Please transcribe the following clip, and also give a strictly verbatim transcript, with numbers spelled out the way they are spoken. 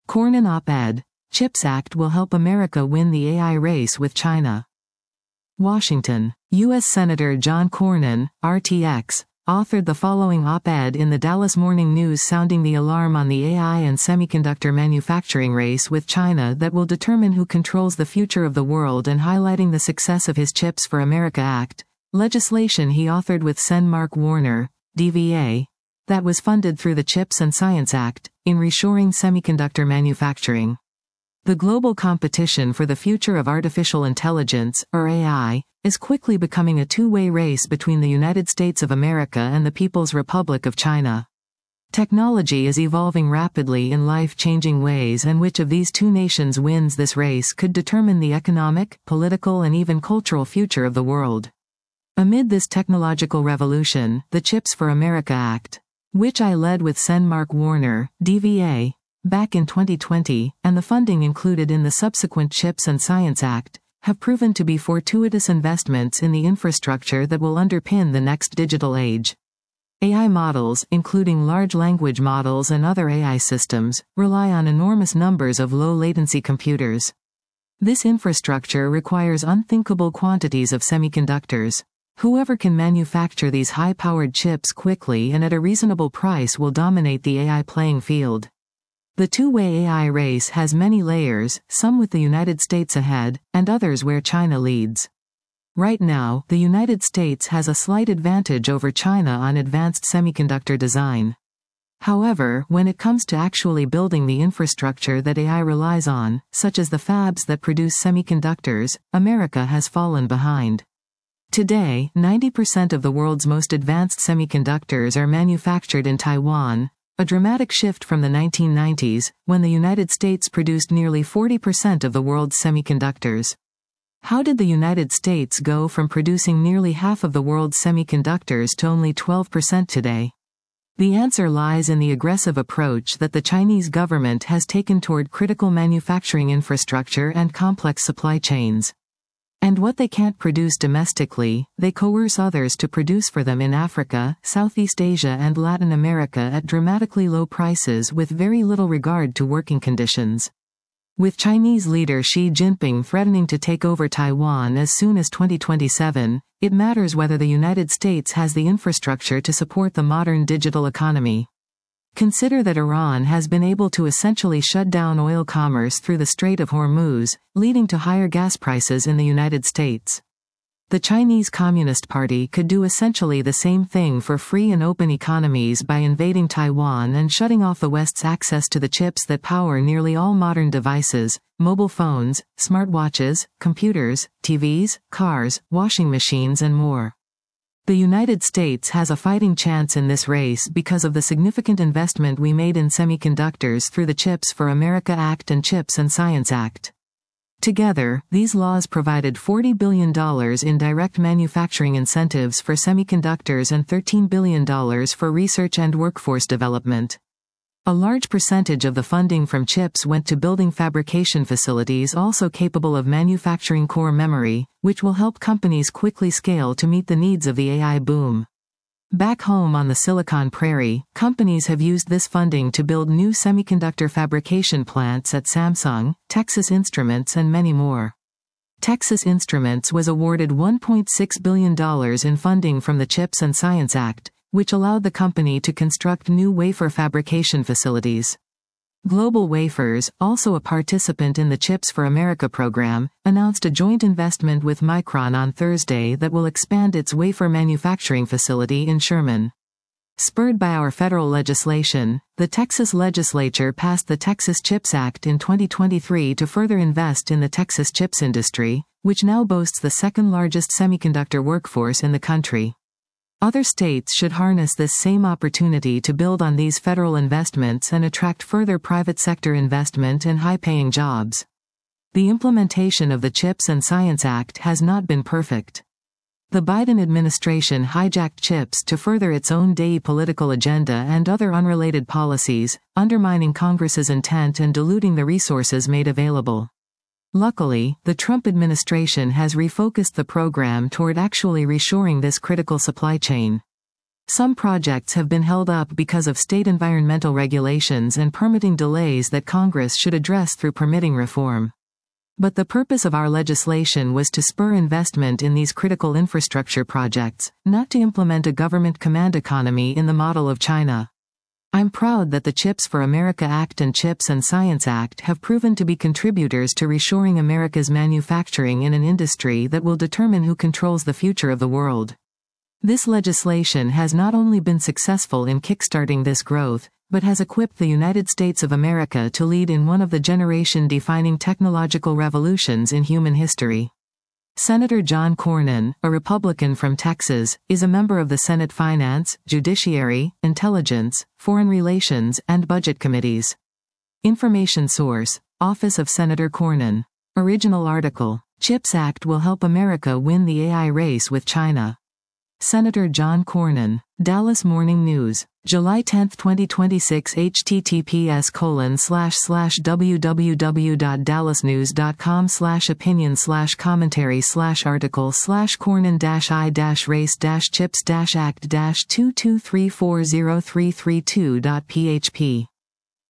Cornyn op-ed, CHIPS Act will help America win the A I race with China. Washington. U S Senator John Cornyn, R T X, authored the following op-ed in the Dallas Morning News sounding the alarm on the A I and semiconductor manufacturing race with China that will determine who controls the future of the world and highlighting the success of his Chips for America Act, legislation he authored with Sen Mark Warner, D V A, that was funded through the CHIPS and Science Act, in reshoring semiconductor manufacturing. The global competition for the future of artificial intelligence, or A I, is quickly becoming a two-way race between the United States of America and the People's Republic of China. Technology is evolving rapidly in life-changing ways, and which of these two nations wins this race could determine the economic, political, and even cultural future of the world. Amid this technological revolution, the CHIPS for America Act, which I led with Sen Mark Warner, D V A, back in twenty twenty, and the funding included in the subsequent CHIPS and Science Act, have proven to be fortuitous investments in the infrastructure that will underpin the next digital age. A I models, including large language models and other A I systems, rely on enormous numbers of low-latency computers. This infrastructure requires unthinkable quantities of semiconductors. Whoever can manufacture these high-powered chips quickly and at a reasonable price will dominate the A I playing field. The two-way A I race has many layers, some with the United States ahead, and others where China leads. Right now, the United States has a slight advantage over China on advanced semiconductor design. However, when it comes to actually building the infrastructure that A I relies on, such as the fabs that produce semiconductors, America has fallen behind. Today, ninety percent of the world's most advanced semiconductors are manufactured in Taiwan, a dramatic shift from the nineteen nineties, when the United States produced nearly forty percent of the world's semiconductors. How did the United States go from producing nearly half of the world's semiconductors to only twelve percent today? The answer lies in the aggressive approach that the Chinese government has taken toward critical manufacturing infrastructure and complex supply chains. And what they can't produce domestically, they coerce others to produce for them in Africa, Southeast Asia and Latin America at dramatically low prices with very little regard to working conditions. With Chinese leader Xi Jinping threatening to take over Taiwan as soon as twenty twenty-seven, it matters whether the United States has the infrastructure to support the modern digital economy. Consider that Iran has been able to essentially shut down oil commerce through the Strait of Hormuz, leading to higher gas prices in the United States. The Chinese Communist Party could do essentially the same thing for free and open economies by invading Taiwan and shutting off the West's access to the chips that power nearly all modern devices, mobile phones, smartwatches, computers, T Vs, cars, washing machines and more. The United States has a fighting chance in this race because of the significant investment we made in semiconductors through the CHIPS for America Act and CHIPS and Science Act. Together, these laws provided forty billion dollars in direct manufacturing incentives for semiconductors and thirteen billion dollars for research and workforce development. A large percentage of the funding from CHIPS went to building fabrication facilities also capable of manufacturing core memory, which will help companies quickly scale to meet the needs of the A I boom. Back home on the Silicon Prairie, companies have used this funding to build new semiconductor fabrication plants at Samsung, Texas Instruments and many more. Texas Instruments was awarded one point six billion dollars in funding from the CHIPS and Science Act, which allowed the company to construct new wafer fabrication facilities. Global Wafers, also a participant in the CHIPS for America program, announced a joint investment with Micron on Thursday that will expand its wafer manufacturing facility in Sherman. Spurred by our federal legislation, the Texas legislature passed the Texas CHIPS Act in twenty twenty-three to further invest in the Texas chips industry, which now boasts the second largest semiconductor workforce in the country. Other states should harness this same opportunity to build on these federal investments and attract further private sector investment and high-paying jobs. The implementation of the CHIPS and Science Act has not been perfect. The Biden administration hijacked CHIPS to further its own day political agenda and other unrelated policies, undermining Congress's intent and diluting the resources made available. Luckily, the Trump administration has refocused the program toward actually reshoring this critical supply chain. Some projects have been held up because of state environmental regulations and permitting delays that Congress should address through permitting reform. But the purpose of our legislation was to spur investment in these critical infrastructure projects, not to implement a government command economy in the model of China. I'm proud that the CHIPS for America Act and CHIPS and Science Act have proven to be contributors to reshoring America's manufacturing in an industry that will determine who controls the future of the world. This legislation has not only been successful in kickstarting this growth, but has equipped the United States of America to lead in one of the generation-defining technological revolutions in human history. Senator John Cornyn, a Republican from Texas, is a member of the Senate Finance, Judiciary, Intelligence, Foreign Relations, and Budget Committees. Information source: Office of Senator Cornyn. Original article: CHIPS Act will help America win the A I race with China. Senator John Cornyn. Dallas Morning News. July tenth twenty twenty-six https colon slash slash www.dallasnews.com slash opinion slash commentary slash article slash Cornyn dash I dash race dash chips dash act dash two two three four zero three three two dot p h p